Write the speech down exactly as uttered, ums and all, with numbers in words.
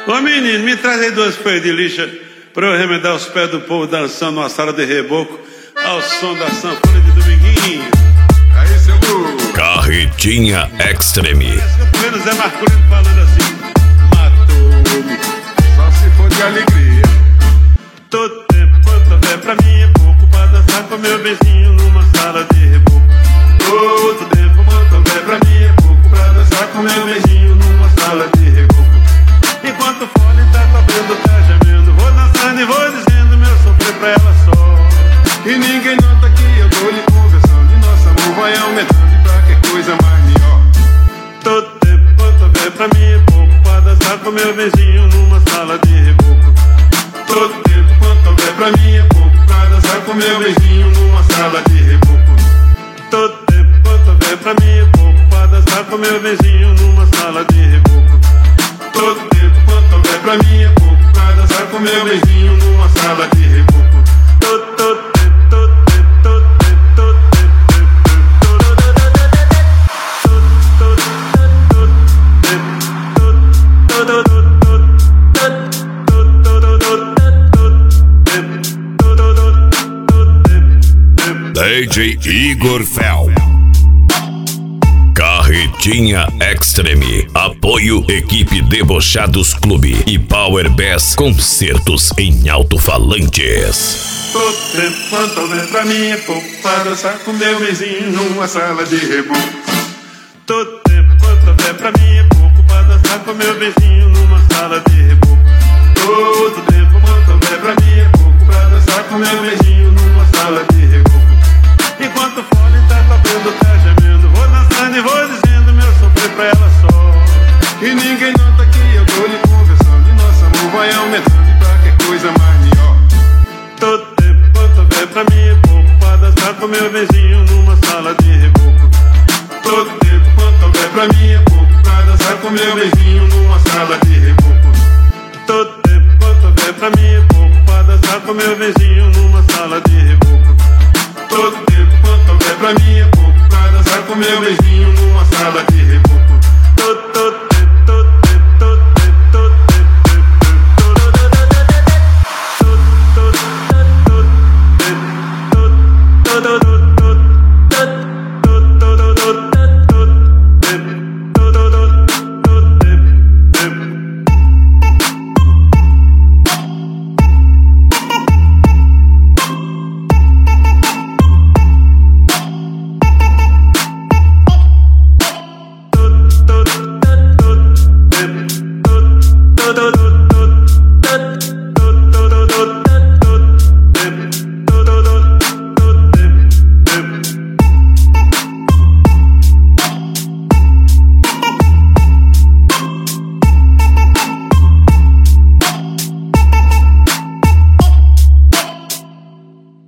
Ô menino, me traz aí duas folhas de lixa pra eu remendar os pés do povo dançando numa sala de reboco ao som da sanfona de Dominguinho. Aí, seu Lu. Carretinha Extreme. Parece que eu tô vendo Zé Marculino falando assim: matou-me, Só se for de alegria. todo tempo quanto houver pra mim é pouco pra dançar com meu beijinho numa sala de reboco. Todo tempo quanto houver pra mim é pouco pra dançar com meu beijinho numa sala de reboco. Enquanto o fole tá tocando, tá gemendo, vou dançando e vou dizendo meu sofrer pra ela só. E ninguém nota que eu tô lhe conversando. E nosso amor vai aumentando e pra que coisa mais melhor. Todo tempo quanto houver pra mim é pouco pra dançar com meu beijinho numa sala de reboco. Todo tempo quanto houver pra mim é pouco pra dançar com meu beijinho numa sala de reboco. Todo tempo quanto houver pra mim é pouco pra dançar com meu beijinho numa sala de reboco. Todo tempo quanto houver pra mim é pouco pra dançar com meu beijinho numa sala de reboco. Todo, todo tempo, todo tempo, todo tempo, todo tempo, D J Igor Fel. Carretinha Extreme. Apoio Equipe Debochados Clube e Power Bass Concertos em Alto-Falantes. Todo tempo quanto houver pra mim é pouco pra dançar com meu vizinho numa sala de reboco. todo tempo quanto houver pra mim é pouco pra dançar com meu beijinho numa sala de reboco. Todo tempo quanto houver pra mim é pouco pra dançar com meu beijinho numa sala de